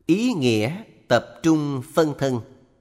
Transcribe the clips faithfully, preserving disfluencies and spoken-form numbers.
Ý nghĩa tập trung phân thân.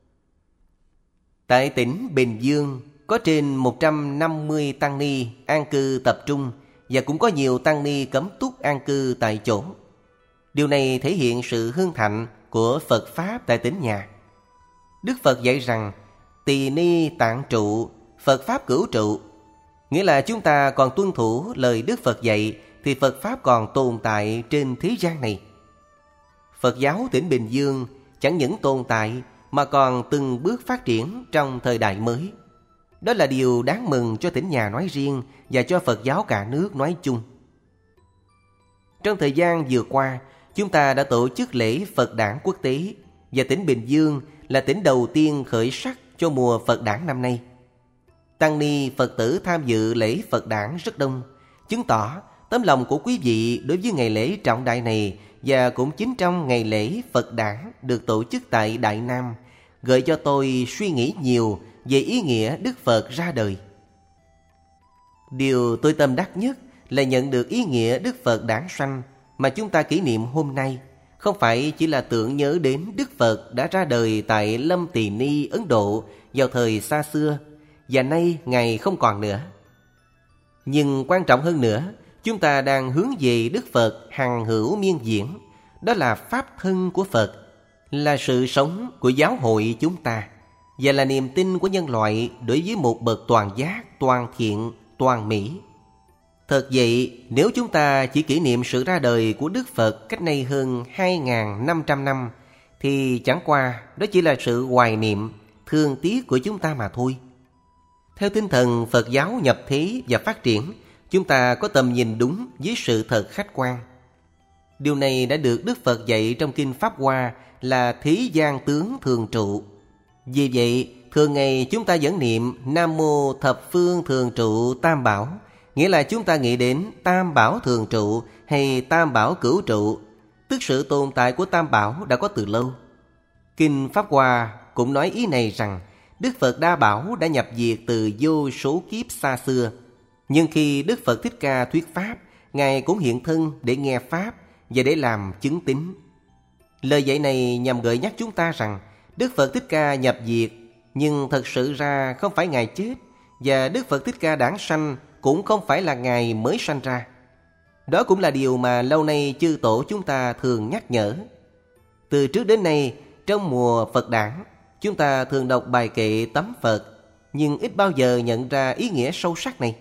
Tại tỉnh Bình Dương có trên một trăm năm mươi tăng ni an cư tập trung và cũng có nhiều tăng ni cấm túc an cư tại chỗ. Điều này thể hiện sự hưng thịnh của Phật Pháp tại tỉnh nhà. Đức Phật dạy rằng tỳ ni tạng trụ, Phật Pháp cửu trụ. Nghĩa là chúng ta còn tuân thủ lời Đức Phật dạy thì Phật Pháp còn tồn tại trên thế gian này. Phật giáo tỉnh Bình Dương chẳng những tồn tại mà còn từng bước phát triển trong thời đại mới. Đó là điều đáng mừng cho tỉnh nhà nói riêng và cho Phật giáo cả nước nói chung. Trong thời gian vừa qua, chúng ta đã tổ chức lễ Phật đản quốc tế và tỉnh Bình Dương là tỉnh đầu tiên khởi sắc cho mùa Phật đản năm nay. Tăng ni Phật tử tham dự lễ Phật đản rất đông, chứng tỏ tấm lòng của quý vị đối với ngày lễ trọng đại này, và cũng chính trong ngày lễ Phật đản được tổ chức tại Đại Nam, gợi cho tôi suy nghĩ nhiều về ý nghĩa Đức Phật ra đời. Điều tôi tâm đắc nhất là nhận được ý nghĩa Đức Phật đản sanh mà chúng ta kỷ niệm hôm nay không phải chỉ là tưởng nhớ đến Đức Phật đã ra đời tại Lâm Tỳ Ni, Ấn Độ vào thời xa xưa, và nay Ngài không còn nữa. Nhưng quan trọng hơn nữa, chúng ta đang hướng về Đức Phật hằng hữu miên diễn. Đó là Pháp thân của Phật, là sự sống của giáo hội chúng ta, và là niềm tin của nhân loại đối với một bậc toàn giác, toàn thiện, toàn mỹ. Thật vậy, nếu chúng ta chỉ kỷ niệm sự ra đời của Đức Phật cách nay hơn hai nghìn năm trăm năm, thì chẳng qua đó chỉ là sự hoài niệm, thương tiếc của chúng ta mà thôi. Theo tinh thần Phật giáo nhập thế và phát triển, chúng ta có tầm nhìn đúng với sự thật khách quan. Điều này đã được Đức Phật dạy trong Kinh Pháp Hoa là thế gian tướng thường trụ. Vì vậy, thường ngày chúng ta vẫn niệm Nam Mô Thập Phương Thường Trụ Tam Bảo, nghĩa là chúng ta nghĩ đến Tam Bảo Thường Trụ hay Tam Bảo Cửu Trụ, tức sự tồn tại của Tam Bảo đã có từ lâu. Kinh Pháp Hoa cũng nói ý này rằng Đức Phật Đa Bảo đã nhập diệt từ vô số kiếp xa xưa. Nhưng khi Đức Phật Thích Ca thuyết Pháp, Ngài cũng hiện thân để nghe Pháp và để làm chứng tín. Lời dạy này nhằm gợi nhắc chúng ta rằng Đức Phật Thích Ca nhập diệt, nhưng thật sự ra không phải Ngài chết, và Đức Phật Thích Ca đản sanh cũng không phải là Ngài mới sanh ra. Đó cũng là điều mà lâu nay chư tổ chúng ta thường nhắc nhở. Từ trước đến nay, trong mùa Phật đản, chúng ta thường đọc bài kệ Tấm Phật, nhưng ít bao giờ nhận ra ý nghĩa sâu sắc này.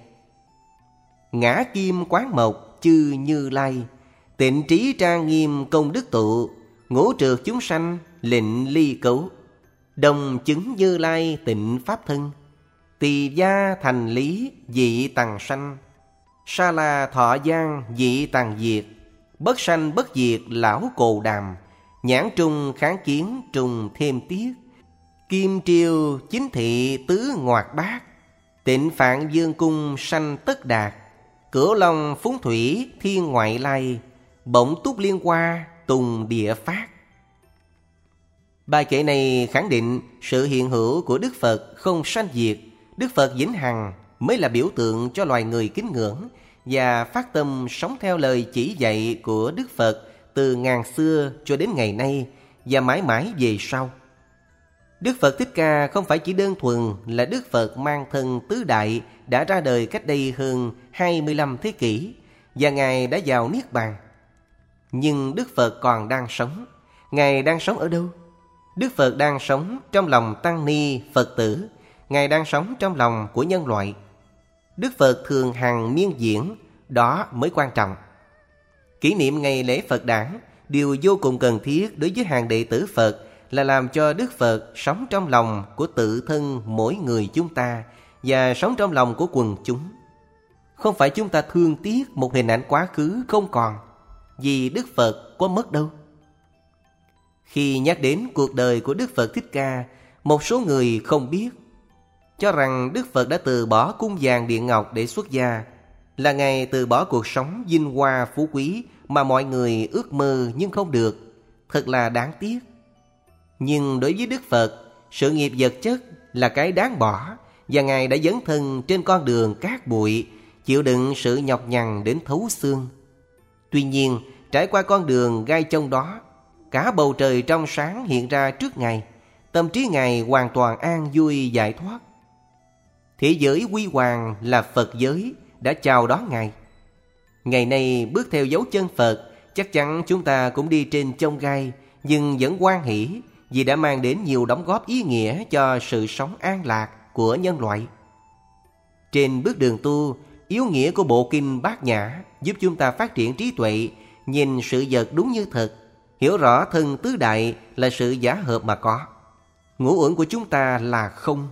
Ngã kim quán mộc chư Như Lai, tịnh trí trang nghiêm công đức tụ, ngũ trược chúng sanh lịnh ly cấu, đồng chứng Như Lai tịnh pháp thân, tỳ gia thành lý dị tằng sanh, sa la thọ gian dị tằng diệt, bất sanh bất diệt lão cồ đàm, nhãn trung kháng kiến trùng thêm tiết, kim triều chính thị tứ ngoạc bát, tịnh phạn dương cung sanh tất đạt, cửu long phúng thủy thiên ngoại lai, bổng túc liên hoa tùng địa phát. Bài kệ này khẳng định sự hiện hữu của Đức Phật không sanh diệt. Đức Phật vĩnh hằng mới là biểu tượng cho loài người kính ngưỡng và phát tâm sống theo lời chỉ dạy của Đức Phật từ ngàn xưa cho đến ngày nay và mãi mãi về sau. Đức Phật Thích Ca không phải chỉ đơn thuần là Đức Phật mang thân tứ đại đã ra đời cách đây hơn hai mươi lăm thế kỷ và Ngài đã vào Niết Bàn. Nhưng Đức Phật còn đang sống. Ngài đang sống ở đâu? Đức Phật đang sống trong lòng tăng ni, Phật tử. Ngài đang sống trong lòng của nhân loại. Đức Phật thường hằng miên diễn, đó mới quan trọng. Kỷ niệm ngày lễ Phật đản, điều vô cùng cần thiết đối với hàng đệ tử Phật là làm cho Đức Phật sống trong lòng của tự thân mỗi người chúng ta và sống trong lòng của quần chúng. Không phải chúng ta thương tiếc một hình ảnh quá khứ không còn, vì Đức Phật có mất đâu. Khi nhắc đến cuộc đời của Đức Phật Thích Ca, một số người không biết, cho rằng Đức Phật đã từ bỏ cung vàng điện ngọc để xuất gia, là Ngài từ bỏ cuộc sống vinh hoa phú quý mà mọi người ước mơ nhưng không được. Thật là đáng tiếc. Nhưng đối với Đức Phật, sự nghiệp vật chất là cái đáng bỏ, và Ngài đã dấn thân trên con đường cát bụi, chịu đựng sự nhọc nhằn đến thấu xương. Tuy nhiên, trải qua con đường gai chông đó, Cả bầu trời trong sáng hiện ra trước Ngài. Tâm trí Ngài hoàn toàn an vui giải thoát. Thế giới huy hoàng là Phật giới đã chào đón Ngài. Ngày nay bước theo dấu chân Phật, chắc chắn chúng ta cũng đi trên chông gai, nhưng vẫn hoan hỷ vì đã mang đến nhiều đóng góp ý nghĩa cho sự sống an lạc của nhân loại. Trên bước đường tu, yếu nghĩa của bộ kinh Bát Nhã giúp chúng ta phát triển trí tuệ, nhìn sự vật đúng như thật, hiểu rõ thân tứ đại là sự giả hợp mà có. Ngũ uẩn của chúng ta là không.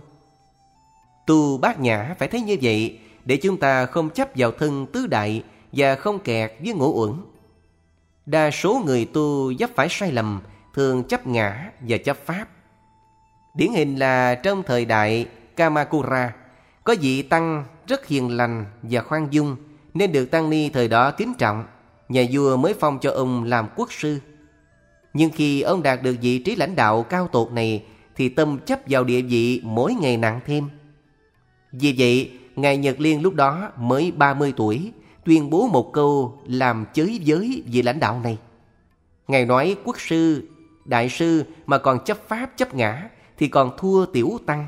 Tu Bát Nhã phải thấy như vậy để chúng ta không chấp vào thân tứ đại và không kẹt với ngũ uẩn. Đa số người tu vấp phải sai lầm, thường chấp ngã và chấp pháp. Điển hình là trong thời đại Kamakura, có vị tăng rất hiền lành và khoan dung nên được tăng ni thời đó kính trọng. Nhà vua mới phong cho ông làm quốc sư. Nhưng khi ông đạt được vị trí lãnh đạo cao tột này thì tâm chấp vào địa vị mỗi ngày nặng thêm. Vì vậy, Ngài Nhật Liên lúc đó mới ba mươi tuổi, tuyên bố một câu làm chới với vị lãnh đạo này. Ngài nói quốc sư, đại sư mà còn chấp pháp chấp ngã thì còn thua tiểu tăng.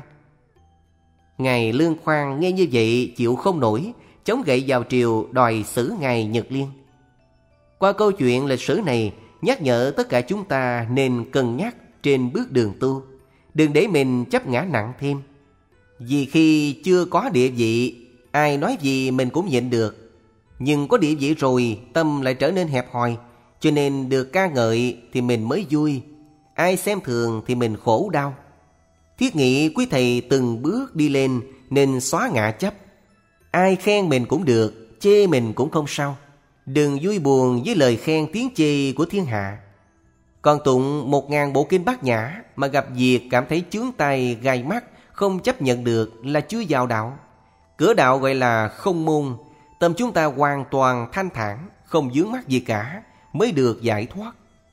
Ngài Lương Khoan nghe như vậy chịu không nổi, chống gậy vào triều đòi xử Ngài Nhật Liên. Qua câu chuyện lịch sử này nhắc nhở tất cả chúng ta nên cân nhắc trên bước đường tu, đừng để mình chấp ngã nặng thêm. Vì khi chưa có địa vị, ai nói gì mình cũng nhịn được. Nhưng có địa vị rồi, tâm lại trở nên hẹp hòi, cho nên được ca ngợi thì mình mới vui, ai xem thường thì mình khổ đau. Thiết nghĩ quý thầy từng bước đi lên nên xóa ngã chấp. Ai khen mình cũng được, chê mình cũng không sao. Đừng vui buồn với lời khen tiếng chê của thiên hạ. Còn tụng một ngàn bộ kinh Bát Nhã mà gặp việc cảm thấy chướng tai gai mắt, không chấp nhận được là chưa vào đạo. Cửa đạo gọi là không môn. Tâm chúng ta hoàn toàn thanh thản, không vướng mắc gì cả, mới được giải thoát.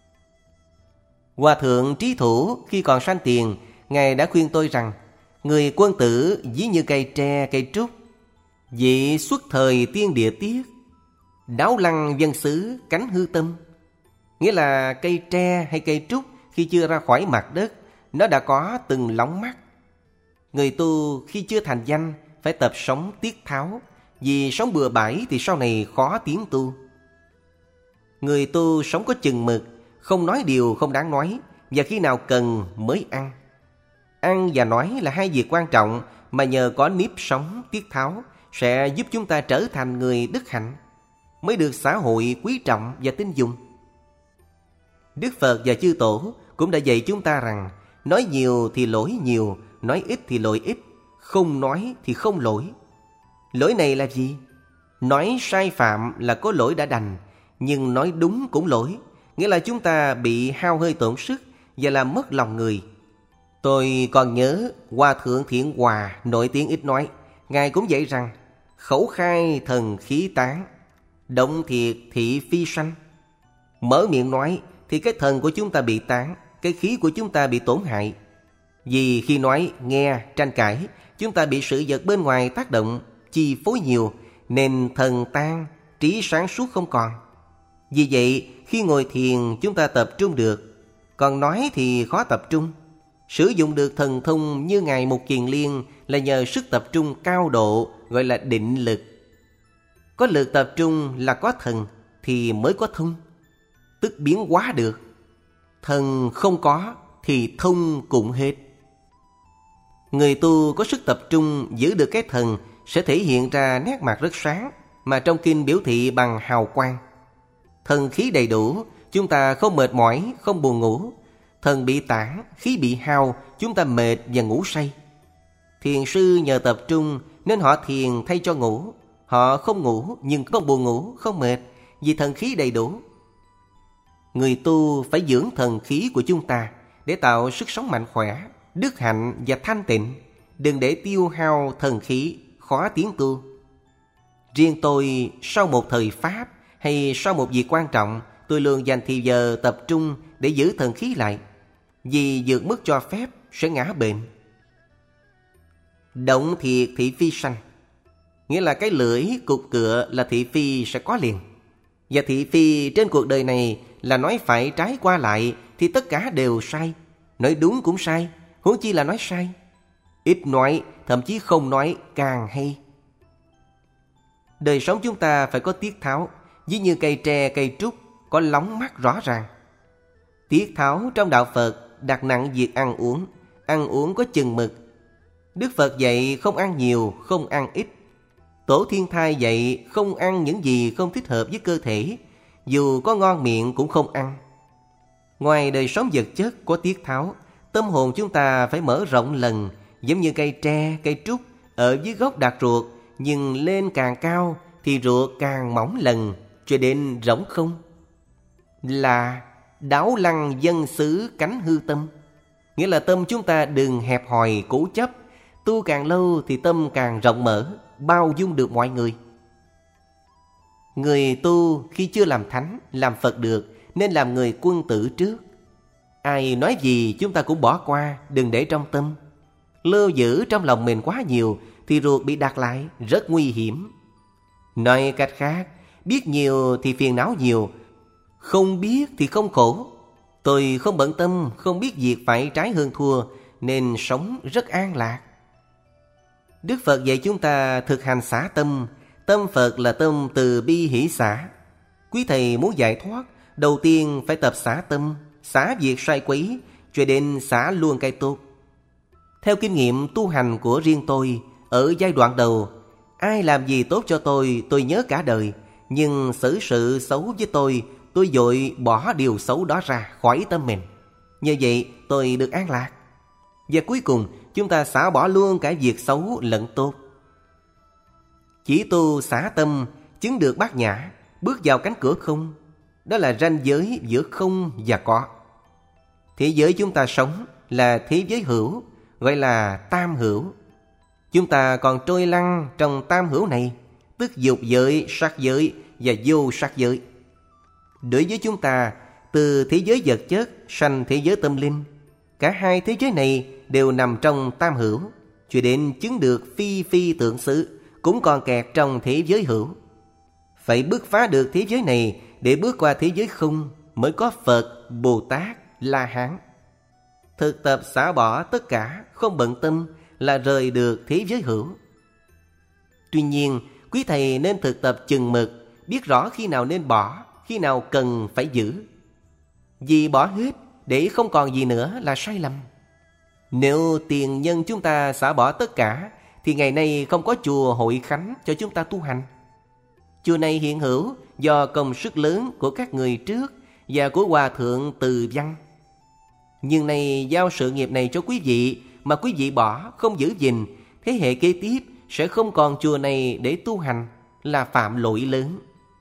Hòa thượng Trí Thủ khi còn sanh tiền, Ngài đã khuyên tôi rằng người quân tử ví như cây tre cây trúc, vị xuất thời tiên địa tiết, đáo lăng dân xứ cánh hư tâm. Nghĩa là cây tre hay cây trúc khi chưa ra khỏi mặt đất, nó đã có từng lóng mắt. Người tu khi chưa thành danh phải tập sống tiết tháo, vì sống bừa bãi thì sau này khó tiến tu. Người tu sống có chừng mực, không nói điều không đáng nói, và khi nào cần mới ăn. Ăn và nói là hai việc quan trọng mà nhờ có nếp sống tiết tháo sẽ giúp chúng ta trở thành người đức hạnh, mới được xã hội quý trọng và tin dùng. Đức Phật và chư Tổ cũng đã dạy chúng ta rằng nói nhiều thì lỗi nhiều, nói ít thì lỗi ít, không nói thì không lỗi. Lỗi này là gì? Nói sai phạm là có lỗi đã đành, nhưng nói đúng cũng lỗi, nghĩa là chúng ta bị hao hơi tổn sức và làm mất lòng người. Tôi còn nhớ Hòa Thượng Thiện Hòa nổi tiếng ít nói, Ngài cũng dạy rằng khẩu khai thần khí tán, động thiệt thị phi sanh. Mở miệng nói thì cái thần của chúng ta bị tán, cái khí của chúng ta bị tổn hại. Vì khi nói, nghe, tranh cãi, chúng ta bị sự vật bên ngoài tác động, chi phối nhiều, nên thần tan, trí sáng suốt không còn. Vì vậy, khi ngồi thiền chúng ta tập trung được, còn nói thì khó tập trung. Sử dụng được thần thông như Ngài Mục Kiền Liên là nhờ sức tập trung cao độ, gọi là định lực. Có lực tập trung là có thần thì mới có thông, tức biến hóa được. Thần không có thì thông cũng hết. Người tu có sức tập trung giữ được cái thần sẽ thể hiện ra nét mặt rất sáng, mà trong kinh biểu thị bằng hào quang. Thần khí đầy đủ, chúng ta không mệt mỏi, không buồn ngủ. Thần bị tản, khí bị hao, chúng ta mệt và ngủ say. Thiền sư nhờ tập trung nên họ thiền thay cho ngủ. Họ không ngủ nhưng không buồn ngủ, không mệt, vì thần khí đầy đủ. Người tu phải dưỡng thần khí của chúng ta để tạo sức sống mạnh khỏe, đức hạnh và thanh tịnh. Đừng để tiêu hao thần khí, khó tiến tu. Riêng tôi, sau một thời pháp hay sau một việc quan trọng, tôi luôn dành thì giờ tập trung để giữ thần khí lại. Vì vượt mức cho phép sẽ ngã bệnh. Động thiệt thị phi sanh, nghĩa là cái lưỡi cục cựa là thị phi sẽ có liền. Và thị phi trên cuộc đời này là nói phải trái qua lại thì tất cả đều sai. Nói đúng cũng sai, huống chi là nói sai. Ít nói, thậm chí không nói càng hay. Đời sống chúng ta phải có tiết tháo, ví như cây tre, cây trúc có lóng mắt rõ ràng. Tiết tháo trong đạo Phật đặt nặng việc ăn uống, ăn uống có chừng mực. Đức Phật dạy không ăn nhiều, không ăn ít. Tổ thiên thai dạy không ăn những gì không thích hợp với cơ thể, dù có ngon miệng cũng không ăn. Ngoài đời sống vật chất có tiết tháo, tâm hồn chúng ta phải mở rộng lần, giống như cây tre, cây trúc ở dưới gốc đặt ruột, nhưng lên càng cao thì ruột càng mỏng lần, cho đến rỗng không. Là đáo lăng dân xứ cánh hư tâm, nghĩa là tâm chúng ta đừng hẹp hòi cố chấp. Tu càng lâu thì tâm càng rộng mở, bao dung được mọi người. Người tu khi chưa làm thánh, làm Phật được, nên làm người quân tử trước. Ai nói gì chúng ta cũng bỏ qua, đừng để trong tâm. Lưu giữ trong lòng mình quá nhiều thì ruột bị đặt lại, rất nguy hiểm. Nói cách khác, biết nhiều thì phiền não nhiều, không biết thì không khổ. Tôi không bận tâm, không biết việc phải trái hơn thua, nên sống rất an lạc. Đức Phật dạy chúng ta thực hành xả tâm. Tâm Phật là tâm từ bi hỷ xả. Quý thầy muốn giải thoát, đầu tiên phải tập xả tâm, xả việc sai quấy, cho đến xả luôn cái tốt. Theo kinh nghiệm tu hành của riêng tôi, ở giai đoạn đầu, ai làm gì tốt cho tôi, tôi nhớ cả đời. Nhưng xử sự xấu với tôi, tôi vội bỏ điều xấu đó ra khỏi tâm mình. Như vậy tôi được an lạc. Và cuối cùng chúng ta xả bỏ luôn cả việc xấu lẫn tốt. Chỉ tu xả tâm, chứng được bát nhã, bước vào cánh cửa không. Đó là ranh giới giữa không và có. Thế giới chúng ta sống là thế giới hữu, gọi là tam hữu. Chúng ta còn trôi lăn trong tam hữu này, tức dục giới, sắc giới và vô sắc giới. Đối với chúng ta, từ thế giới vật chất sanh thế giới tâm linh, cả hai thế giới này đều nằm trong tam hữu. Cho đến chứng được phi phi tượng xứ, cũng còn kẹt trong thế giới hữu. Phải bứt phá được thế giới này để bước qua thế giới không, mới có Phật, Bồ Tát, La Hán. Thực tập xả bỏ tất cả, không bận tâm là rời được thế giới hữu. Tuy nhiên, quý thầy nên thực tập chừng mực, biết rõ khi nào nên bỏ, khi nào cần phải giữ. Vì bỏ hết để không còn gì nữa là sai lầm. Nếu tiền nhân chúng ta xả bỏ tất cả, thì ngày nay không có chùa hội khánh cho chúng ta tu hành. Chùa này hiện hữu do công sức lớn của các người trước và của Hòa Thượng Từ Văn. Nhưng nay giao sự nghiệp này cho quý vị, mà quý vị bỏ, không giữ gìn, thế hệ kế tiếp sẽ không còn chùa này để tu hành, là phạm lỗi lớn.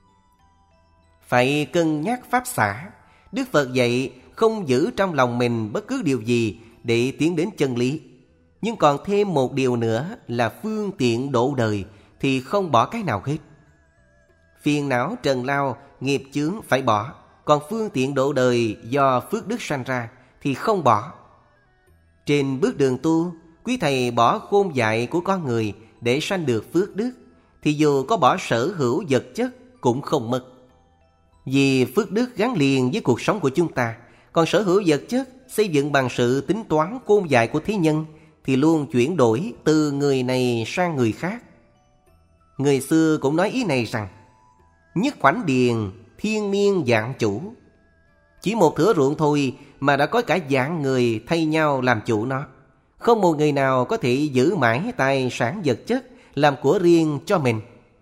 Phải cân nhắc pháp xả. Đức Phật dạy không giữ trong lòng mình bất cứ điều gì để tiến đến chân lý. Nhưng còn thêm một điều nữa là phương tiện độ đời thì không bỏ cái nào hết. Phiền não trần lao, nghiệp chướng phải bỏ, còn phương tiện độ đời do phước đức sanh ra thì không bỏ. Trên bước đường tu, quý thầy bỏ khôn dại của con người để sanh được phước đức, thì dù có bỏ sở hữu vật chất cũng không mất. Vì phước đức gắn liền với cuộc sống của chúng ta, còn sở hữu vật chất xây dựng bằng sự tính toán khôn dại của thế nhân thì luôn chuyển đổi từ người này sang người khác. Người xưa cũng nói ý này rằng: nhất khoảnh điền, thiên niên vạn chủ. Chỉ một thửa ruộng thôi mà đã có cả vạn người thay nhau làm chủ nó. Không một người nào có thể giữ mãi tài sản vật chất làm của riêng cho mình.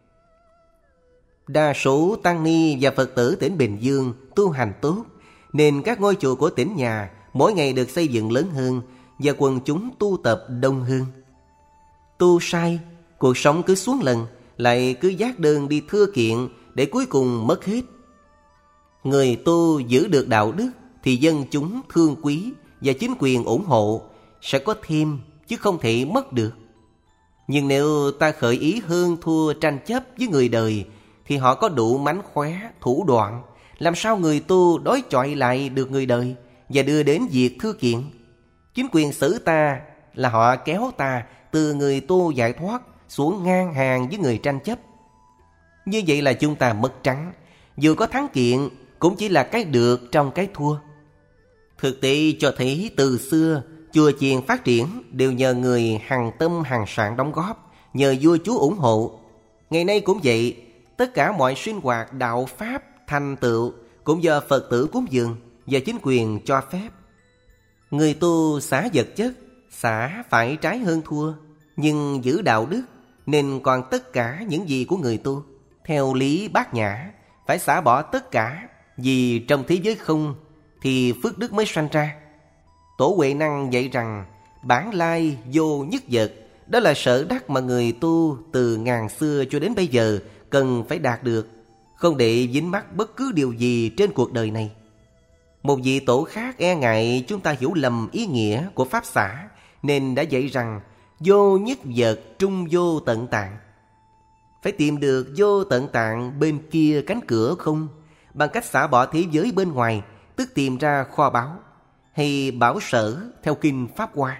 Đa số tăng ni và Phật tử tỉnh Bình Dương tu hành tốt, nên các ngôi chùa của tỉnh nhà mỗi ngày được xây dựng lớn hơn và quần chúng tu tập đông hơn. Tu sai, cuộc sống cứ xuống lần, lại cứ vác đơn đi thưa kiện để cuối cùng mất hết. Người tu giữ được đạo đức thì dân chúng thương quý và chính quyền ủng hộ, sẽ có thêm chứ không thể mất được. Nhưng nếu ta khởi ý hơn thua tranh chấp với người đời thì họ có đủ mánh khóe, thủ đoạn, làm sao người tu đối chọi lại được người đời và đưa đến việc thư kiện. Chính quyền xử ta là họ kéo ta từ người tu giải thoát xuống ngang hàng với người tranh chấp. Như vậy là chúng ta mất trắng. Dù có thắng kiện cũng chỉ là cái được trong cái thua. Thực tế cho thấy từ xưa, chùa chiền phát triển đều nhờ người hằng tâm hằng sản đóng góp, nhờ vua chúa ủng hộ. Ngày nay cũng vậy, tất cả mọi sinh hoạt đạo pháp thành tựu cũng do Phật tử cúng dường và chính quyền cho phép. Người tu xả vật chất, xả phải trái hơn thua, nhưng giữ đạo đức nên còn tất cả những gì của người tu. Theo lý Bát Nhã, phải xả bỏ tất cả, vì trong thế giới không thì phước đức mới sanh ra. Tổ Huệ Năng dạy rằng bản lai vô nhất vật, đó là sở đắc mà người tu từ ngàn xưa cho đến bây giờ cần phải đạt được, không để dính mắc bất cứ điều gì trên cuộc đời này. Một vị tổ khác e ngại chúng ta hiểu lầm ý nghĩa của pháp xả, nên đã dạy rằng vô nhất vật trung vô tận tạng. Phải tìm được vô tận tạng bên kia cánh cửa không, bằng cách xả bỏ thế giới bên ngoài, tức tìm ra kho báu, hay bảo sở theo kinh Pháp Hoa.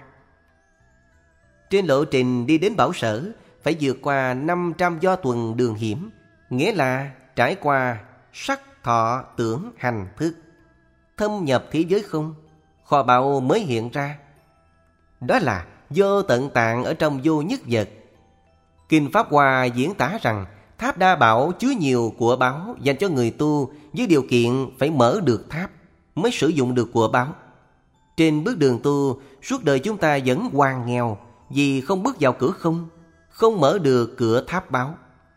Trên lộ trình đi đến bảo sở, phải vượt qua năm trăm do tuần đường hiểm, nghĩa là trải qua sắc, thọ, tưởng, hành, thức, thâm nhập thế giới không, kho báu mới hiện ra. Đó là vô tận tạng ở trong vô nhất vật. Kinh Pháp Hoa diễn tả rằng tháp Đa Bảo chứa nhiều của báu dành cho người tu, với điều kiện phải mở được tháp mới sử dụng được của báu. Trên bước đường tu, suốt đời chúng ta vẫn hoàn nghèo vì không bước vào cửa không, không mở được cửa tháp báu.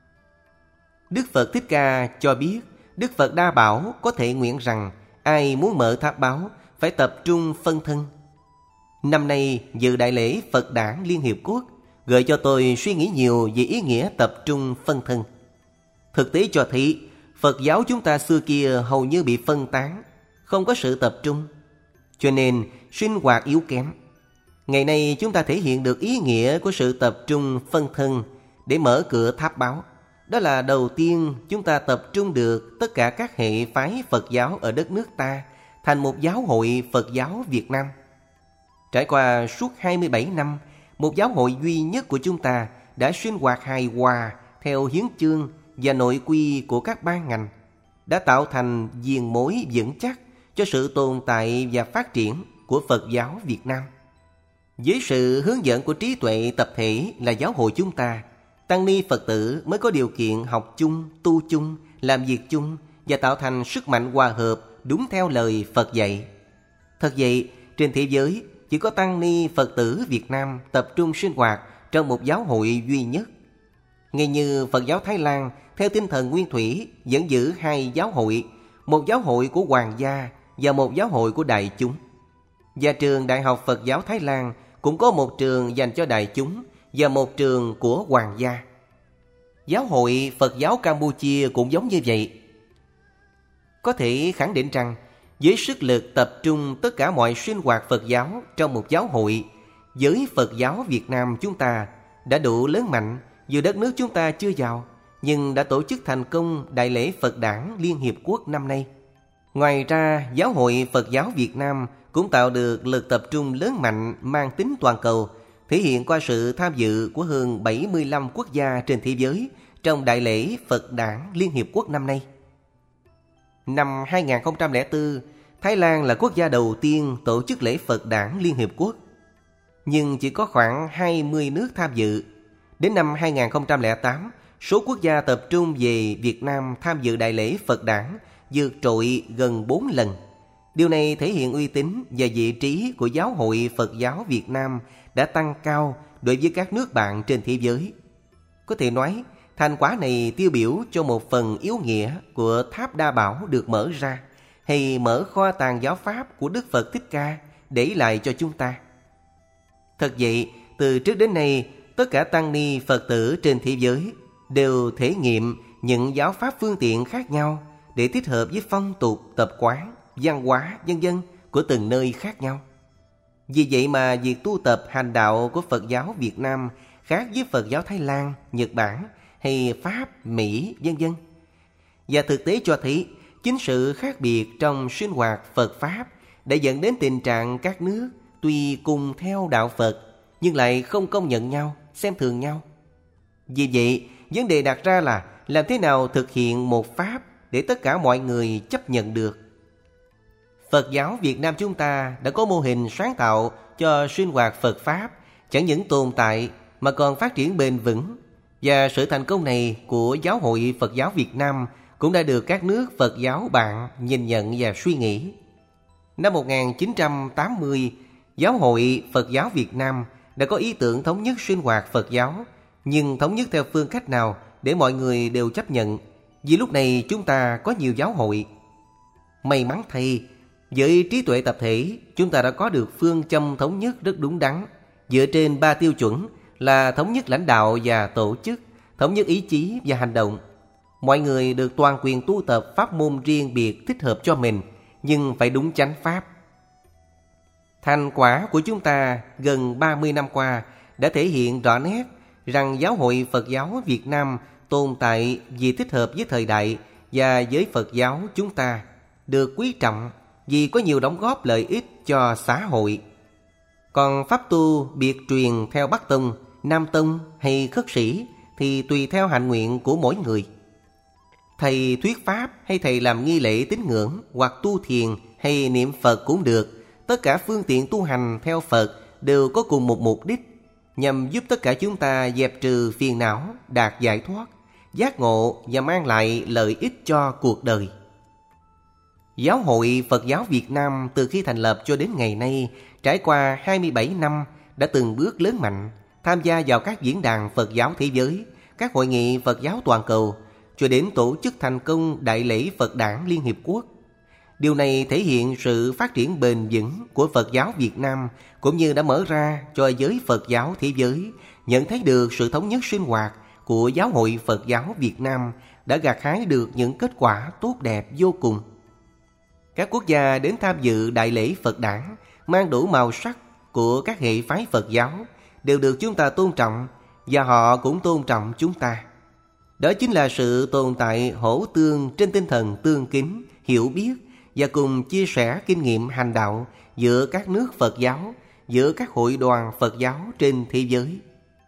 Đức Phật Thích Ca cho biết Đức Phật Đa Bảo có thể nguyện rằng ai muốn mở tháp báu phải tập trung phân thân. Năm nay dự đại lễ Phật Đản Liên Hiệp Quốc gợi cho tôi suy nghĩ nhiều về ý nghĩa tập trung phân thân. Thực tế cho thấy Phật giáo chúng ta xưa kia hầu như bị phân tán, không có sự tập trung, cho nên sinh hoạt yếu kém. Ngày nay chúng ta thể hiện được ý nghĩa của sự tập trung phân thân để mở cửa tháp báu. Đó là đầu tiên chúng ta tập trung được tất cả các hệ phái Phật giáo ở đất nước ta thành một giáo hội Phật giáo Việt Nam. Trải qua suốt hai mươi bảy năm, một giáo hội duy nhất của chúng ta đã sinh hoạt hài hòa theo hiến chương và nội quy của các ban ngành, đã tạo thành diền mối vững chắc cho sự tồn tại và phát triển của Phật giáo Việt Nam. Với sự hướng dẫn của trí tuệ tập thể là giáo hội chúng ta, tăng ni Phật tử mới có điều kiện học chung, tu chung, làm việc chung và tạo thành sức mạnh hòa hợp đúng theo lời Phật dạy. Thật vậy, trên thế giới chỉ có tăng ni Phật tử Việt Nam tập trung sinh hoạt trong một giáo hội duy nhất. Ngay như Phật giáo Thái Lan theo tinh thần nguyên thủy vẫn giữ hai giáo hội, một giáo hội của hoàng gia và một giáo hội của đại chúng. Và trường Đại học Phật giáo Thái Lan cũng có một trường dành cho đại chúng và một trường của hoàng gia. Giáo hội Phật giáo Campuchia cũng giống như vậy. Có thể khẳng định rằng với sức lực tập trung tất cả mọi sinh hoạt Phật giáo trong một giáo hội, giới Phật giáo Việt Nam chúng ta đã đủ lớn mạnh, dù đất nước chúng ta chưa giàu, nhưng đã tổ chức thành công Đại lễ Phật Đản Liên Hiệp Quốc năm nay. Ngoài ra, Giáo hội Phật giáo Việt Nam cũng tạo được lực tập trung lớn mạnh mang tính toàn cầu, thể hiện qua sự tham dự của hơn bảy mươi lăm quốc gia trên thế giới trong Đại lễ Phật Đản Liên Hiệp Quốc năm nay. Năm hai nghìn không trăm lẻ bốn, Thái Lan là quốc gia đầu tiên tổ chức lễ Phật Đản Liên Hiệp Quốc, nhưng chỉ có khoảng hai mươi nước tham dự. Đến năm hai nghìn không trăm lẻ tám, số quốc gia tập trung về Việt Nam tham dự Đại lễ Phật Đản vượt trội gần bốn lần. Điều này thể hiện uy tín và vị trí của Giáo hội Phật giáo Việt Nam đã tăng cao đối với các nước bạn trên thế giới. Có thể nói, thành quả này tiêu biểu cho một phần yếu nghĩa của Tháp Đa Bảo được mở ra, hay mở kho tàng giáo pháp của Đức Phật Thích Ca để lại cho chúng ta. Thật vậy, từ trước đến nay, tất cả tăng ni Phật tử trên thế giới đều thể nghiệm những giáo pháp phương tiện khác nhau để thích hợp với phong tục, tập quán, văn hóa, vân vân của từng nơi khác nhau. Vì vậy mà việc tu tập hành đạo của Phật giáo Việt Nam khác với Phật giáo Thái Lan, Nhật Bản hay Pháp, Mỹ, vân vân. Và thực tế cho thấy chính sự khác biệt trong sinh hoạt Phật Pháp đã dẫn đến tình trạng các nước tuy cùng theo đạo Phật nhưng lại không công nhận nhau, xem thường nhau. Vì vậy, vấn đề đặt ra là làm thế nào thực hiện một Pháp để tất cả mọi người chấp nhận được. Phật giáo Việt Nam chúng ta đã có mô hình sáng tạo cho sinh hoạt Phật Pháp, chẳng những tồn tại mà còn phát triển bền vững. Và sự thành công này của Giáo hội Phật giáo Việt Nam cũng đã được các nước Phật giáo bạn nhìn nhận và suy nghĩ. Năm một nghìn chín trăm tám mươi, Giáo hội Phật giáo Việt Nam đã có ý tưởng thống nhất sinh hoạt Phật giáo, nhưng thống nhất theo phương cách nào để mọi người đều chấp nhận, vì lúc này chúng ta có nhiều giáo hội. May mắn thay, với trí tuệ tập thể, chúng ta đã có được phương châm thống nhất rất đúng đắn, dựa trên ba tiêu chuẩn là thống nhất lãnh đạo và tổ chức, thống nhất ý chí và hành động. Mọi người được toàn quyền tu tập pháp môn riêng biệt thích hợp cho mình, nhưng phải đúng chánh pháp. Thành quả của chúng ta gần ba mươi năm qua đã thể hiện rõ nét rằng Giáo hội Phật giáo Việt Nam tồn tại vì thích hợp với thời đại và với Phật giáo chúng ta, được quý trọng vì có nhiều đóng góp lợi ích cho xã hội. Còn pháp tu biệt truyền theo Bắc Tông, Nam Tông hay Khất sĩ thì tùy theo hạnh nguyện của mỗi người. Thầy thuyết pháp hay thầy làm nghi lễ tín ngưỡng hoặc tu thiền hay niệm Phật cũng được. Tất cả phương tiện tu hành theo Phật đều có cùng một mục đích, nhằm giúp tất cả chúng ta dẹp trừ phiền não, đạt giải thoát, giác ngộ và mang lại lợi ích cho cuộc đời. Giáo hội Phật giáo Việt Nam từ khi thành lập cho đến ngày nay, trải qua hai mươi bảy năm, đã từng bước lớn mạnh, tham gia vào các diễn đàn Phật giáo thế giới, các hội nghị Phật giáo toàn cầu, cho đến tổ chức thành công Đại lễ Phật Đản Liên Hiệp Quốc. Điều này thể hiện sự phát triển bền vững của Phật giáo Việt Nam, cũng như đã mở ra cho giới Phật giáo thế giới nhận thấy được sự thống nhất sinh hoạt của Giáo hội Phật giáo Việt Nam đã gặt hái được những kết quả tốt đẹp vô cùng. Các quốc gia đến tham dự Đại lễ Phật Đản mang đủ màu sắc của các hệ phái Phật giáo đều được chúng ta tôn trọng, và họ cũng tôn trọng chúng ta. Đó chính là sự tồn tại hỗ tương trên tinh thần tương kính, hiểu biết và cùng chia sẻ kinh nghiệm hành đạo giữa các nước Phật giáo, giữa các hội đoàn Phật giáo trên thế giới.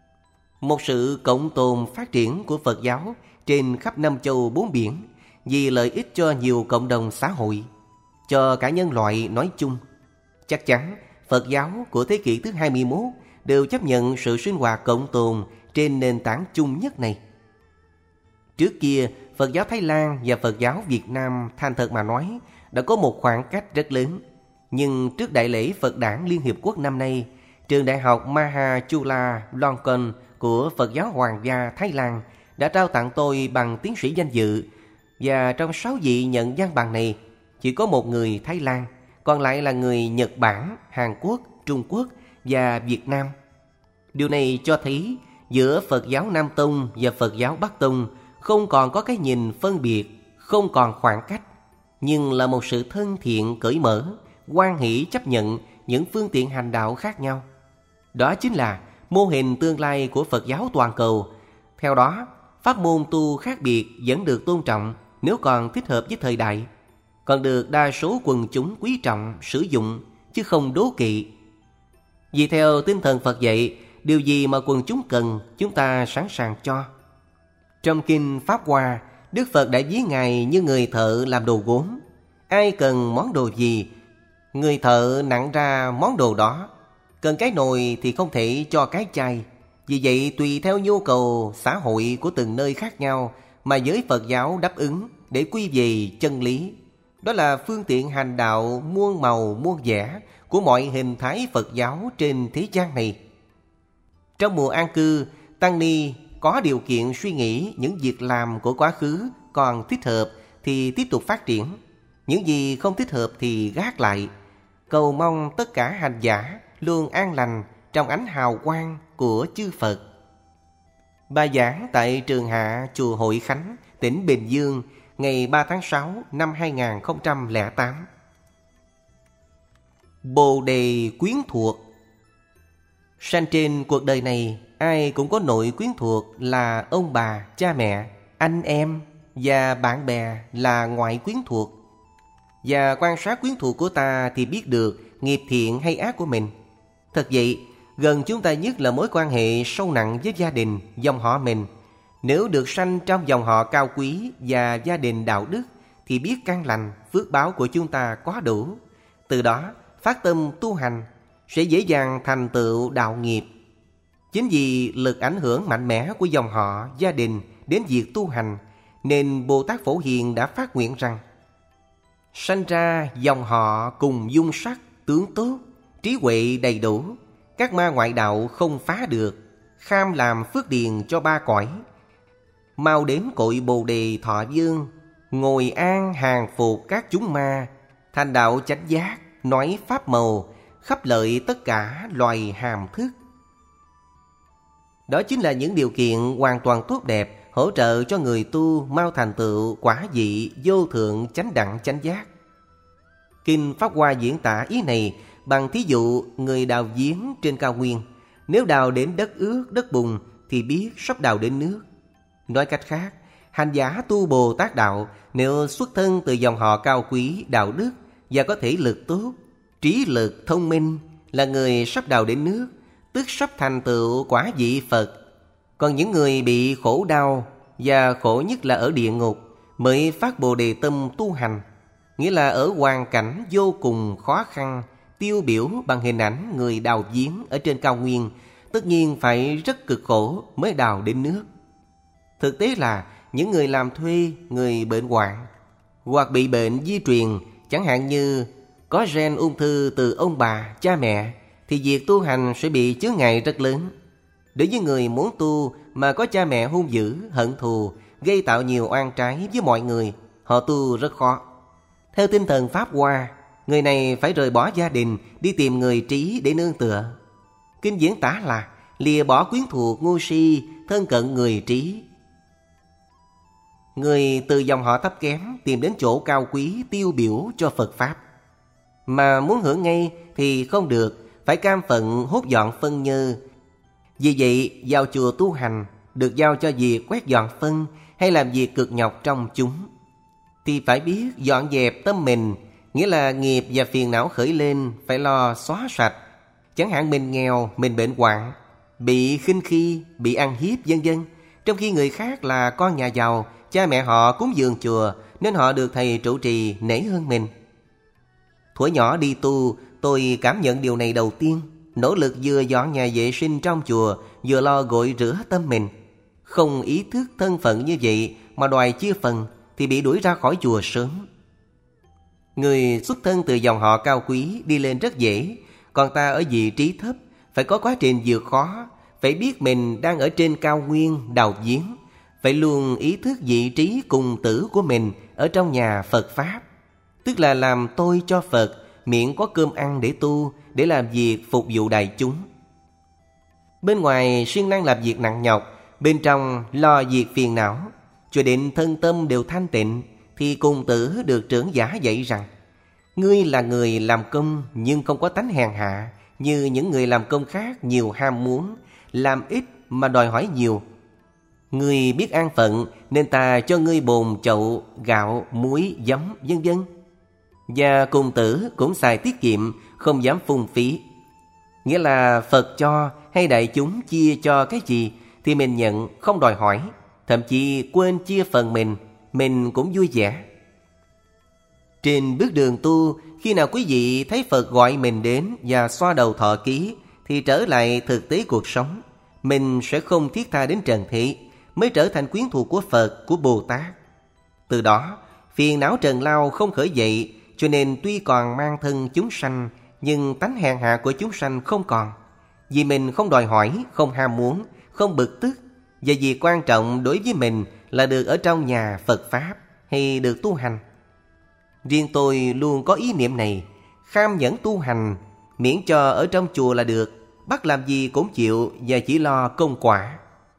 Một sự cộng tồn phát triển của Phật giáo trên khắp năm châu bốn biển vì lợi ích cho nhiều cộng đồng xã hội, cho cả nhân loại nói chung. Chắc chắn Phật giáo của thế kỷ thứ hai mươi mốt đều chấp nhận sự sinh hoạt cộng tồn trên nền tảng chung nhất này. Trước kia, Phật giáo Thái Lan và Phật giáo Việt Nam thành thật mà nói đã có một khoảng cách rất lớn. Nhưng trước Đại lễ Phật Đản Liên Hiệp Quốc năm nay, trường đại học Maha Chulalongkorn của Phật giáo Hoàng gia Thái Lan đã trao tặng tôi bằng tiến sĩ danh dự. Và trong sáu vị nhận văn bằng này, chỉ có một người Thái Lan, còn lại là người Nhật Bản, Hàn Quốc, Trung Quốc và Việt Nam. Điều này cho thấy giữa Phật giáo Nam Tông và Phật giáo Bắc Tông không còn có cái nhìn phân biệt, không còn khoảng cách, nhưng là một sự thân thiện cởi mở, hoan hỷ chấp nhận những phương tiện hành đạo khác nhau. Đó chính là mô hình tương lai của Phật giáo toàn cầu. Theo đó, pháp môn tu khác biệt vẫn được tôn trọng nếu còn thích hợp với thời đại, còn được đa số quần chúng quý trọng sử dụng, chứ không đố kỵ. Vì theo tinh thần Phật dạy, điều gì mà quần chúng cần, chúng ta sẵn sàng cho. Trong kinh Pháp Hoa, Đức Phật đã ví Ngài như người thợ làm đồ gốm. Ai cần món đồ gì, người thợ nặn ra món đồ đó. Cần cái nồi thì không thể cho cái chai. Vì vậy tùy theo nhu cầu xã hội của từng nơi khác nhau mà giới Phật giáo đáp ứng để quy về chân lý. Đó là phương tiện hành đạo muôn màu muôn vẻ của mọi hình thái Phật giáo trên thế gian này. Trong mùa an cư, tăng ni có điều kiện suy nghĩ những việc làm của quá khứ còn thích hợp thì tiếp tục phát triển. Những gì không thích hợp thì gác lại. Cầu mong tất cả hành giả luôn an lành trong ánh hào quang của chư Phật. Bài giảng tại Trường Hạ Chùa Hội Khánh, tỉnh Bình Dương, ngày ba tháng sáu năm hai nghìn không trăm lẻ tám. Bồ đề quyến thuộc. Sanh trên cuộc đời này, ai cũng có nội quyến thuộc là ông bà, cha mẹ, anh em và bạn bè là ngoại quyến thuộc. Và quan sát quyến thuộc của ta thì biết được nghiệp thiện hay ác của mình. Thật vậy, gần chúng ta nhất là mối quan hệ sâu nặng với gia đình, dòng họ mình. Nếu được sanh trong dòng họ cao quý và gia đình đạo đức thì biết căn lành, phước báo của chúng ta quá đủ. Từ đó phát tâm tu hành sẽ dễ dàng thành tựu đạo nghiệp. Chính vì lực ảnh hưởng mạnh mẽ của dòng họ, gia đình đến việc tu hành, nên Bồ Tát Phổ Hiền đã phát nguyện rằng: sanh ra dòng họ cùng dung sắc, tướng tốt, trí huệ đầy đủ, các ma ngoại đạo không phá được, kham làm phước điền cho ba cõi. Mau đến cội Bồ Đề Thọ Dương, ngồi an hàng phục các chúng ma, thành đạo chánh giác, nói pháp màu, khắp lợi tất cả loài hàm thức. Đó chính là những điều kiện hoàn toàn tốt đẹp, hỗ trợ cho người tu mau thành tựu quả vị vô thượng chánh đẳng chánh giác. Kinh Pháp Hoa diễn tả ý này bằng thí dụ người đào giếng trên cao nguyên. Nếu đào đến đất ướt, đất bùn thì biết sắp đào đến nước. Nói cách khác, hành giả tu Bồ Tát đạo nếu xuất thân từ dòng họ cao quý, đạo đức và có thể lực tốt, trí lực thông minh, là người sắp đào đến nước, tức sắp thành tựu quả vị Phật. Còn những người bị khổ đau và khổ nhất là ở địa ngục mới phát Bồ Đề tâm tu hành, nghĩa là ở hoàn cảnh vô cùng khó khăn, tiêu biểu bằng hình ảnh người đào giếng ở trên cao nguyên, tất nhiên phải rất cực khổ mới đào đến nước. Thực tế là những người làm thuê, người bệnh hoạn hoặc bị bệnh di truyền, chẳng hạn như có gen ung thư từ ông bà, cha mẹ, thì việc tu hành sẽ bị chướng ngại rất lớn. Đối với người muốn tu mà có cha mẹ hung dữ, hận thù, gây tạo nhiều oan trái với mọi người, họ tu rất khó. Theo tinh thần Pháp Hoa, người này phải rời bỏ gia đình, đi tìm người trí để nương tựa. Kinh diễn tả là lìa bỏ quyến thuộc ngu si, thân cận người trí. Người từ dòng họ thấp kém tìm đến chỗ cao quý tiêu biểu cho Phật Pháp. Mà muốn hưởng ngay thì không được, phải cam phận hốt dọn phân nhơ. Vì vậy, vào chùa tu hành được giao cho việc quét dọn phân hay làm việc cực nhọc trong chúng, thì phải biết dọn dẹp tâm mình, nghĩa là nghiệp và phiền não khởi lên phải lo xóa sạch. Chẳng hạn mình nghèo, mình bệnh hoạn, bị khinh khi, bị ăn hiếp vân vân, trong khi người khác là con nhà giàu, cha mẹ họ cúng dường chùa nên họ được thầy trụ trì nể hơn mình. Thuở nhỏ đi tu, tôi cảm nhận điều này đầu tiên, nỗ lực vừa dọn nhà vệ sinh trong chùa, vừa lo gội rửa tâm mình. Không ý thức thân phận như vậy mà đòi chia phần thì bị đuổi ra khỏi chùa sớm. Người xuất thân từ dòng họ cao quý đi lên rất dễ, còn ta ở vị trí thấp phải có quá trình vượt khó, phải biết mình đang ở trên cao nguyên đào giếng, phải luôn ý thức vị trí cùng tử của mình ở trong nhà Phật Pháp, tức là làm tôi cho Phật, miệng có cơm ăn để tu, để làm việc phục vụ đại chúng. Bên ngoài siêng năng làm việc nặng nhọc, bên trong lo việc phiền não, cho đến thân tâm đều thanh tịnh, thì cùng tử được trưởng giả dạy rằng: ngươi là người làm công nhưng không có tánh hèn hạ như những người làm công khác nhiều ham muốn, làm ít mà đòi hỏi nhiều. Ngươi biết an phận nên ta cho ngươi bồn chậu gạo, muối, giấm vân vân. Và cùng tử cũng xài tiết kiệm, không dám phung phí. Nghĩa là Phật cho hay đại chúng chia cho cái gì thì mình nhận, không đòi hỏi, thậm chí quên chia phần mình, mình cũng vui vẻ. Trên bước đường tu, khi nào quý vị thấy Phật gọi mình đến và xoa đầu thọ ký, thì trở lại thực tế cuộc sống, mình sẽ không thiết tha đến trần thế, mới trở thành quyến thuộc của Phật, của Bồ Tát. Từ đó, phiền não trần lao không khởi dậy, cho nên tuy còn mang thân chúng sanh, nhưng tánh hèn hạ của chúng sanh không còn. Vì mình không đòi hỏi, không ham muốn, không bực tức, và vì quan trọng đối với mình là được ở trong nhà Phật Pháp hay được tu hành. Riêng tôi luôn có ý niệm này, kham nhẫn tu hành, miễn cho ở trong chùa là được, bắt làm gì cũng chịu và chỉ lo công quả.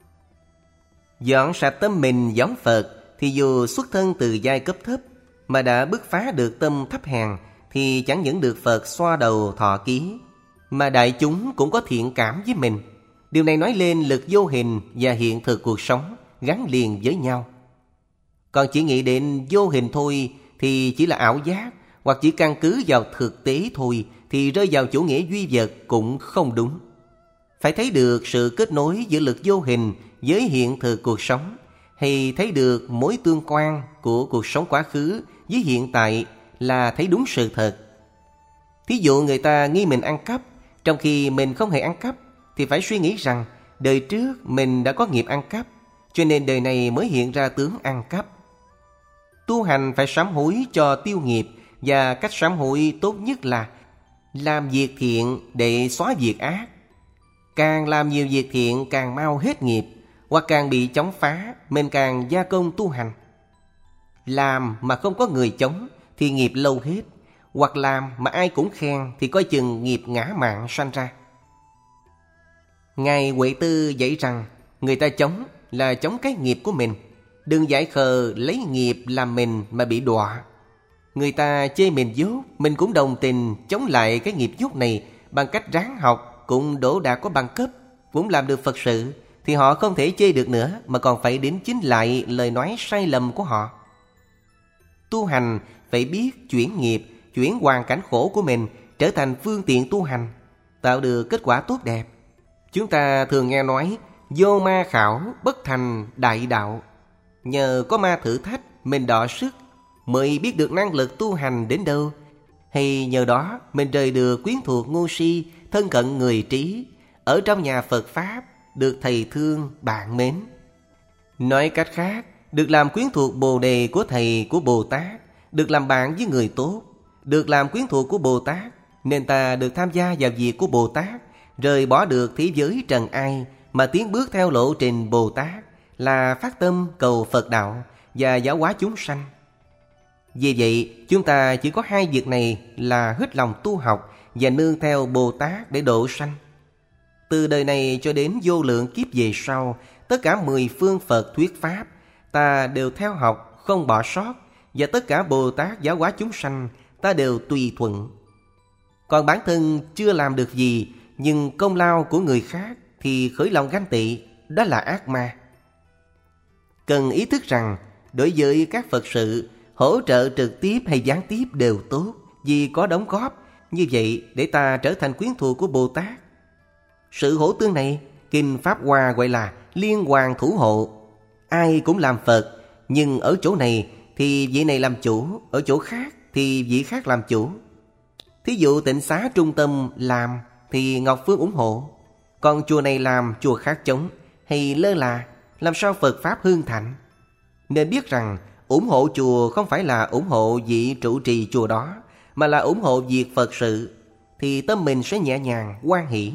Dọn sạch tâm mình giống Phật, thì dù xuất thân từ giai cấp thấp mà đã bứt phá được tâm thấp hèn, thì chẳng những được Phật xoa đầu thọ ký, mà đại chúng cũng có thiện cảm với mình. Điều này nói lên lực vô hình và hiện thực cuộc sống gắn liền với nhau. Còn chỉ nghĩ đến vô hình thôi thì chỉ là ảo giác, hoặc chỉ căn cứ vào thực tế thôi thì rơi vào chủ nghĩa duy vật cũng không đúng. Phải thấy được sự kết nối giữa lực vô hình với hiện thực cuộc sống, hay thấy được mối tương quan của cuộc sống quá khứ với hiện tại là thấy đúng sự thật. Thí dụ người ta nghi mình ăn cắp, trong khi mình không hề ăn cắp, thì phải suy nghĩ rằng đời trước mình đã có nghiệp ăn cắp, cho nên đời này mới hiện ra tướng ăn cắp. Tu hành phải sám hối cho tiêu nghiệp, và cách sám hối tốt nhất là làm việc thiện để xóa việc ác. Càng làm nhiều việc thiện càng mau hết nghiệp, hoặc càng bị chống phá, mình càng gia công tu hành. Làm mà không có người chống thì nghiệp lâu hết, hoặc làm mà ai cũng khen thì coi chừng nghiệp ngã mạn sanh ra. Ngài Huệ Tư dạy rằng người ta chống là chống cái nghiệp của mình, đừng dại khờ lấy nghiệp làm mình mà bị đọa. Người ta chê mình dốt, mình cũng đồng tình chống lại cái nghiệp dốt này bằng cách ráng học, cũng đỗ đạt có bằng cấp, cũng làm được Phật sự, thì họ không thể chê được nữa, mà còn phải đính chính lại lời nói sai lầm của họ. Tu hành phải biết chuyển nghiệp, chuyển hoàn cảnh khổ của mình trở thành phương tiện tu hành, tạo được kết quả tốt đẹp. Chúng ta thường nghe nói vô ma khảo bất thành đại đạo. Nhờ có ma thử thách mình đọ sức mới biết được năng lực tu hành đến đâu, hay nhờ đó mình rời được quyến thuộc ngu si, thân cận người trí, ở trong nhà Phật Pháp được thầy thương bạn mến. Nói cách khác, được làm quyến thuộc Bồ Đề của thầy của Bồ Tát, được làm bạn với người tốt, được làm quyến thuộc của Bồ Tát, nên ta được tham gia vào việc của Bồ Tát, rời bỏ được thế giới trần ai mà tiến bước theo lộ trình Bồ Tát, là phát tâm cầu Phật đạo và giáo hóa chúng sanh. Vì vậy, chúng ta chỉ có hai việc này là hết lòng tu học và nương theo Bồ Tát để độ sanh. Từ đời này cho đến vô lượng kiếp về sau, tất cả mười phương Phật thuyết Pháp, ta đều theo học không bỏ sót, và tất cả Bồ Tát giáo hóa chúng sanh, ta đều tùy thuận. Còn bản thân chưa làm được gì, nhưng công lao của người khác thì khởi lòng ganh tị, đó là ác ma. Cần ý thức rằng, đối với các Phật sự, hỗ trợ trực tiếp hay gián tiếp đều tốt, vì có đóng góp, như vậy để ta trở thành quyến thuộc của Bồ Tát. Sự hỗ tương này, Kinh Pháp Hoa gọi là liên hoàn thủ hộ. Ai cũng làm Phật, nhưng ở chỗ này thì vị này làm chủ, ở chỗ khác thì vị khác làm chủ. Thí dụ tịnh xá trung tâm làm thì Ngọc Phương ủng hộ, còn chùa này làm chùa khác chống hay lơ là, làm sao Phật Pháp hương thạnh? Nên biết rằng ủng hộ chùa không phải là ủng hộ vị trụ trì chùa đó, mà là ủng hộ việc Phật sự, thì tâm mình sẽ nhẹ nhàng, hoan hỷ.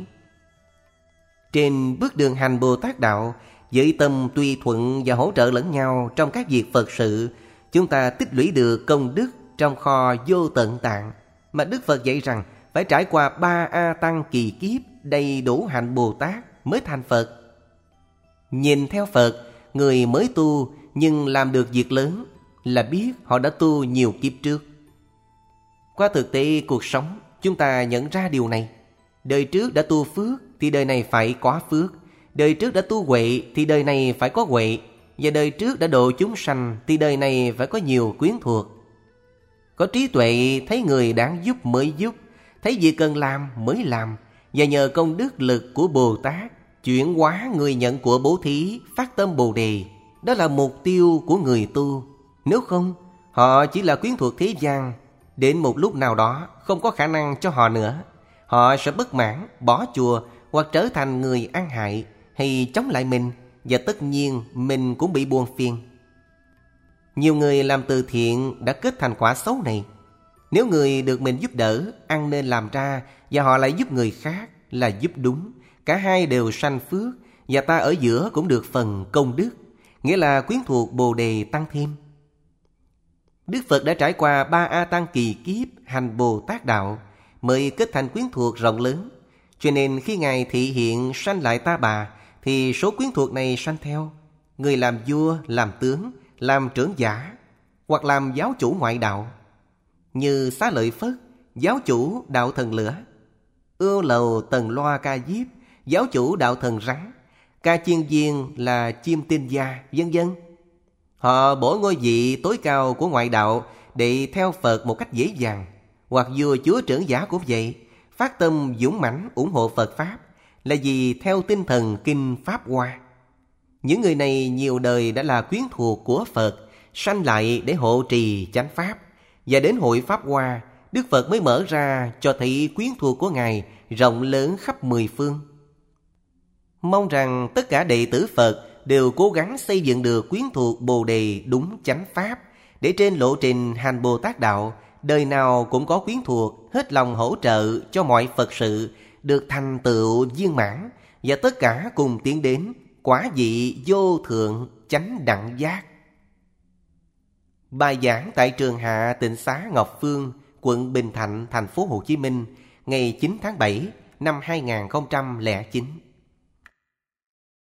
Trên bước đường hành Bồ Tát đạo, với tâm tùy thuận và hỗ trợ lẫn nhau trong các việc Phật sự, chúng ta tích lũy được công đức trong kho vô tận tạng, mà Đức Phật dạy rằng phải trải qua ba A Tăng kỳ kiếp đầy đủ hạnh Bồ Tát mới thành Phật. Nhìn theo Phật, người mới tu nhưng làm được việc lớn là biết họ đã tu nhiều kiếp trước. Qua thực tế cuộc sống, chúng ta nhận ra điều này. Đời trước đã tu phước thì đời này phải có phước, đời trước đã tu huệ thì đời này phải có huệ, và đời trước đã độ chúng sanh thì đời này phải có nhiều quyến thuộc. Có trí tuệ thấy người đáng giúp mới giúp, thấy việc cần làm mới làm, và nhờ công đức lực của Bồ Tát chuyển hóa người nhận của bố thí, phát tâm Bồ Đề. Đó là mục tiêu của người tu. Nếu không, họ chỉ là quyến thuộc thế gian. Đến một lúc nào đó không có khả năng cho họ nữa, họ sẽ bất mãn, bỏ chùa, hoặc trở thành người ăn hại hay chống lại mình, và tất nhiên mình cũng bị buồn phiền. Nhiều người làm từ thiện đã kết thành quả xấu này. Nếu người được mình giúp đỡ ăn nên làm ra, và họ lại giúp người khác là giúp đúng, cả hai đều sanh phước, và ta ở giữa cũng được phần công đức, nghĩa là quyến thuộc Bồ Đề tăng thêm. Đức Phật đã trải qua ba A Tăng kỳ kiếp hành Bồ Tát đạo mới kết thành quyến thuộc rộng lớn. Cho nên khi Ngài thị hiện sanh lại Ta Bà, thì số quyến thuộc này sanh theo. Người làm vua, làm tướng, làm trưởng giả, hoặc làm giáo chủ ngoại đạo. Như Xá Lợi Phất, giáo chủ đạo thần lửa; Ưu Lầu Tần Loa Ca Diếp, giáo chủ đạo thần rắn; Ca Chiên Viên là chim tinh gia, vân vân. Họ bổ ngôi vị tối cao của ngoại đạo để theo Phật một cách dễ dàng. Hoặc vua chúa trưởng giả cũng vậy, phát tâm dũng mãnh ủng hộ Phật Pháp, là vì theo tinh thần Kinh Pháp Hoa. Những người này nhiều đời đã là quyến thuộc của Phật, sanh lại để hộ trì chánh Pháp, và đến hội Pháp Hoa, Đức Phật mới mở ra cho thấy quyến thuộc của Ngài rộng lớn khắp mười phương. Mong rằng tất cả đệ tử Phật đều cố gắng xây dựng được quyến thuộc Bồ Đề đúng chánh pháp, để trên lộ trình hành Bồ Tát Đạo, đời nào cũng có quyến thuộc hết lòng hỗ trợ cho mọi Phật sự được thành tựu viên mãn, và tất cả cùng tiến đến quả vị vô thượng chánh đẳng giác. Bài giảng tại trường Hạ Tịnh Xá Ngọc Phương, quận Bình Thạnh, thành phố Hồ Chí Minh, ngày chín tháng bảy năm hai nghìn không trăm lẻ chín.